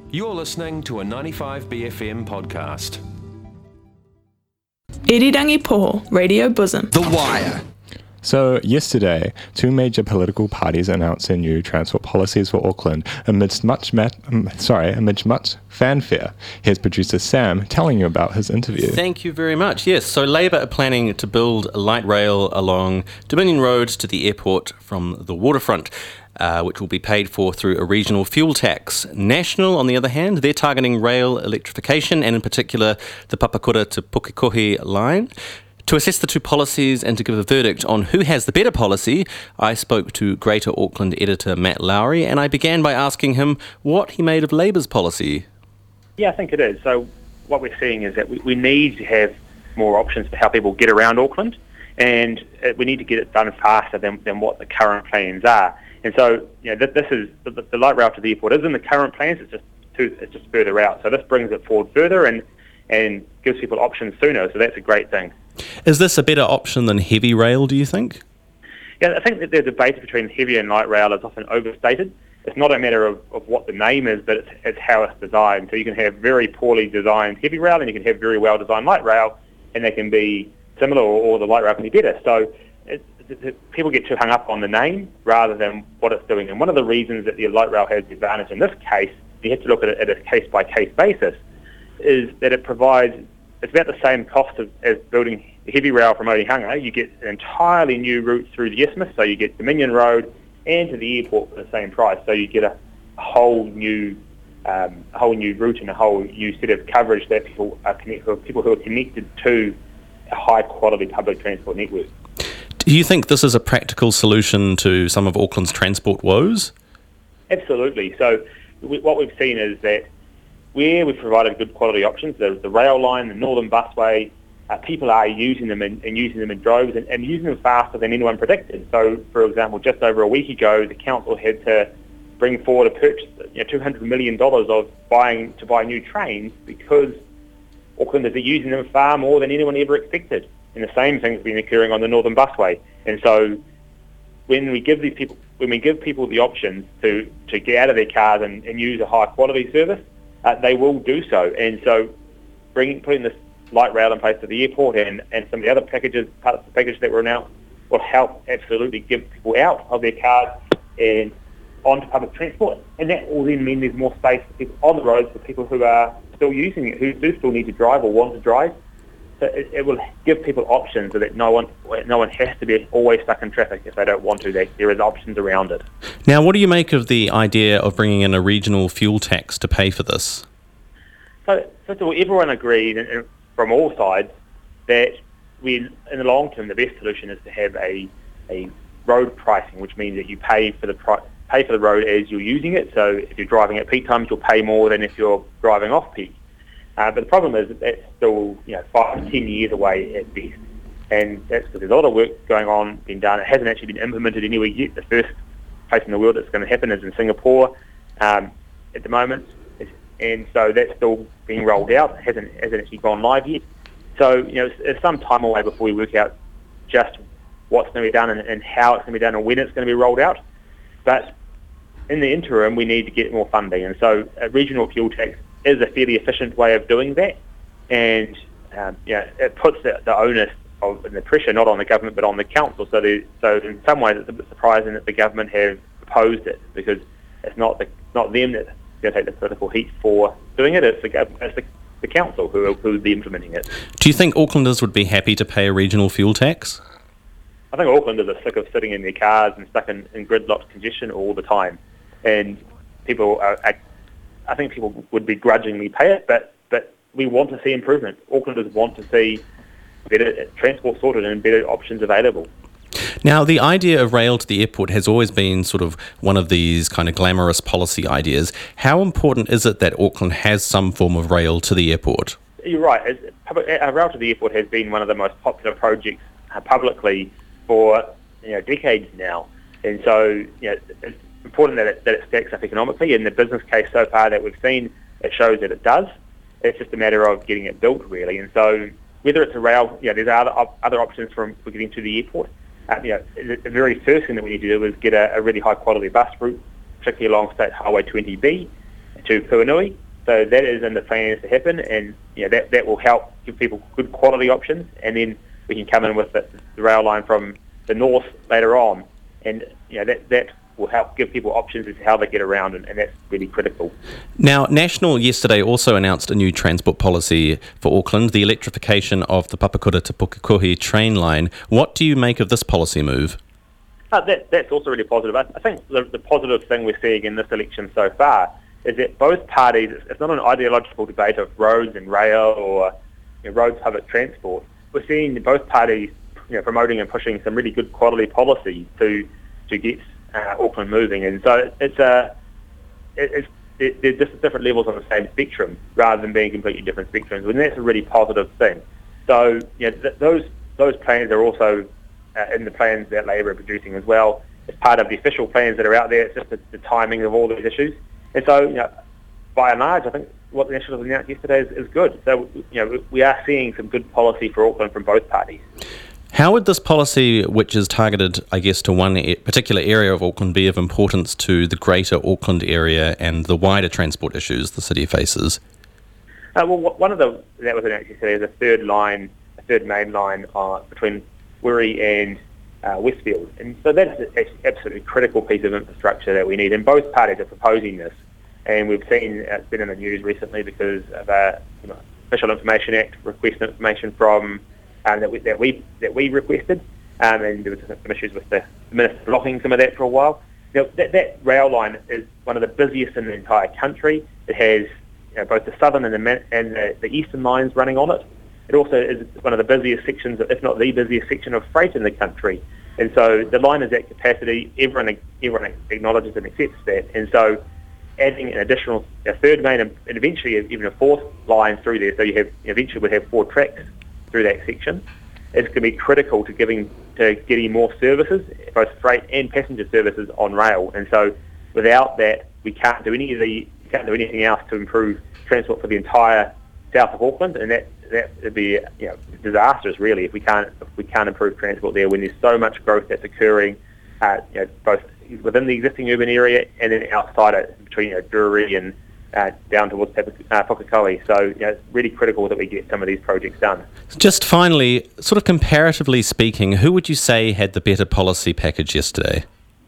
You're listening to a 95BFM podcast. Irirangi Poho, Radio Bosom. The Wire. So yesterday, two major political parties announced their new transport policies for Auckland amidst much fanfare. Here's producer Sam telling you about his interview. Thank you very much. Yes, so Labour are planning to build light rail along Dominion Road to the airport from the waterfront, which will be paid for through a regional fuel tax. National, on the other hand, they're targeting rail electrification and in particular the Papakura to Pukekohe line. To assess the two policies and to give a verdict on who has the better policy, I spoke to Greater Auckland editor Matt Lowry, and I began by asking him what he made of Labour's policy. Yeah, I think it is. So what we're seeing is that we need to have more options for how people get around Auckland, and we need to get it done faster than what the current plans are. And so, this is the light rail to the airport is in the current plans. It's just further out. So this brings it forward further and gives people options sooner. So that's a great thing. Is this a better option than heavy rail, do you think? Yeah, I think that the debate between heavy and light rail is often overstated. It's not a matter of what the name is, but it's how it's designed. So you can have very poorly designed heavy rail and you can have very well-designed light rail, and they can be similar or the light rail can be better. So people get too hung up on the name rather than what it's doing. And one of the reasons that the light rail has the advantage in this case, you have to look at it at a case-by-case basis, is that it provides, it's about the same cost as building the heavy rail from Onehunga. You get an entirely new route through the isthmus, so you get Dominion Road and to the airport for the same price. So you get a whole new route and a whole new set of coverage that people who are connected to a high-quality public transport network. Do you think this is a practical solution to some of Auckland's transport woes? Absolutely. So what we've seen is that where we've provided good quality options, the rail line, the Northern Busway, people are using them and using them in droves and using them faster than anyone predicted. So, for example, just over a week ago, the council had to bring forward a purchase, $200 million to buy new trains because Aucklanders are using them far more than anyone ever expected. And the same thing's been occurring on the Northern Busway. And so, when we give people the options to get out of their cars and use a high quality service, they will do so. And so putting this light rail in place at the airport and some of the other parts of the package that were announced will help absolutely give people out of their cars and onto public transport. And that will then mean there's more space for people on the roads for people who are still using it, who do still need to drive or want to drive. So it will give people options so that no one has to be always stuck in traffic if they don't want to. There is options around it. Now, what do you make of the idea of bringing in a regional fuel tax to pay for this? So, first of all, everyone agreed from all sides that in the long term, the best solution is to have a road pricing, which means that you pay for the road as you're using it. So if you're driving at peak times, you'll pay more than if you're driving off peak. But the problem is that that's still 5 to 10 years away at best. And that's because there's a lot of work being done. It hasn't actually been implemented anywhere yet. The first place in the world that's going to happen is in Singapore at the moment. And so that's still being rolled out. It hasn't actually gone live yet. So, it's some time away before we work out just what's going to be done and how it's going to be done and when it's going to be rolled out. But in the interim, we need to get more funding. And so a regional fuel tax is a fairly efficient way of doing that, and it puts the onus and the pressure not on the government but on the council. So in some ways it's a bit surprising that the government have opposed it, because it's not them that's going to take the political heat for doing it. It's the council who will be implementing it. Do you think Aucklanders would be happy to pay a regional fuel tax? I think Aucklanders are sick of sitting in their cars and stuck in gridlocked congestion all the time, and I think people would begrudgingly pay it, but we want to see improvement. Aucklanders want to see better transport sorted and better options available. Now, the idea of rail to the airport has always been sort of one of these kind of glamorous policy ideas. How important is it that Auckland has some form of rail to the airport? You're right. Rail to the airport has been one of the most popular projects publicly for decades now, and so it's important that it stacks up economically. And the business case so far that we've seen, it shows that it does. It's just a matter of getting it built, really. And so whether it's a rail, there's other options for getting to the airport. The very first thing that we need to do is get a really high quality bus route, particularly along State Highway 20B, to Puanui. So that is in the plans to happen, and that will help give people good quality options. And then we can come in with the rail line from the north later on, and that will help give people options as to how they get around, and that's really critical. Now, National yesterday also announced a new transport policy for Auckland, the electrification of the Papakura to Pukekohe train line. What do you make of this policy move? That's also really positive. I think the positive thing we're seeing in this election so far is that both parties, it's not an ideological debate of roads and rail or roads public transport. We're seeing both parties promoting and pushing some really good quality policies to get Auckland moving, and so they're just different levels on the same spectrum rather than being completely different spectrums, and that's a really positive thing. So those plans are also in the plans that Labour are producing as well. It's part of the official plans that are out there. It's just the timing of all these issues. And so, by and large, I think what the Nationals announced yesterday is good. So, we are seeing some good policy for Auckland from both parties. How would this policy, which is targeted, I guess, to one particular area of Auckland, be of importance to the greater Auckland area and the wider transport issues the city faces? Well, one of that was announced yesterday is a third main line between Wiri and Westfield, and so that's an absolutely critical piece of infrastructure that we need, and both parties are proposing this, and we've seen it's been in the news recently because of a Official Information Act request information from that we requested, and there was some issues with the Minister blocking some of that for a while. That rail line is one of the busiest in the entire country. It has both the southern and the eastern lines running on it. It also is one of the busiest sections, if not the busiest section of freight in the country. And so the line is at capacity. Everyone acknowledges and accepts that. And so adding an additional third main and eventually even a fourth line through there, so eventually we'll have 4 tracks through that section, is going to be critical to getting more services, both freight and passenger services on rail. And so without that, we can't do anything else to improve transport for the entire south of Auckland, and that would be disastrous really if we can't improve transport there when there's so much growth that's occurring both within the existing urban area and then outside it between Drury and down towards Pukekohe. So it's really critical that we get some of these projects done. Just finally, sort of comparatively speaking, who would you say had the better policy package yesterday?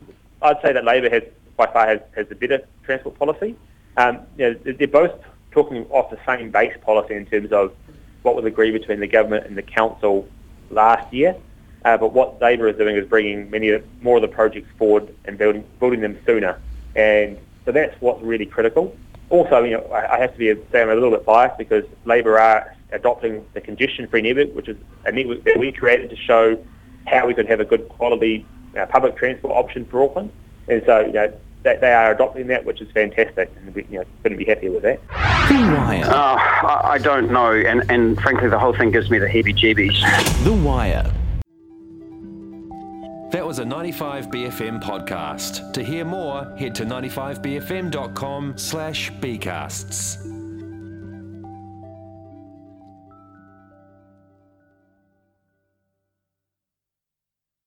I'd say that Labour by far has the better transport policy. They're both talking off the same base policy in terms of what was agreed between the government and the council last year. But what Labour is doing is bringing more of the projects forward and building them sooner. And so that's what's really critical. Also, I have to say I'm a little bit biased because Labour are adopting the congestion-free network, which is a network that we created to show how we could have a good quality public transport option for Auckland. And so, they are adopting that, which is fantastic, and we couldn't be happier with that. The Wire. I don't know, and frankly, the whole thing gives me the heebie-jeebies. The Wire. That was a 95BFM podcast. To hear more, head to 95bfm.com/bcasts.